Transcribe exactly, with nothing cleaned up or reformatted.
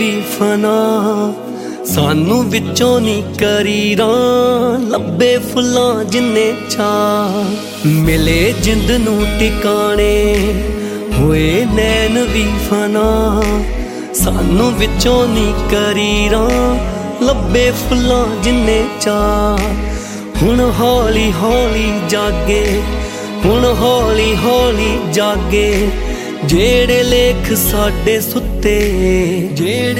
फना सानू विचों नी करीरां लब्बे फुल्लां जिन्ने चा मिले जिंद नू टिकाणे होए नैन भी फना सानू विचों नी करीरां लब्बे फुल्लां जिन्ने चा हुण हौली हौली जागे हुण हौली हौली जागे जेड़े लेख साडे सुत्ते जेड़े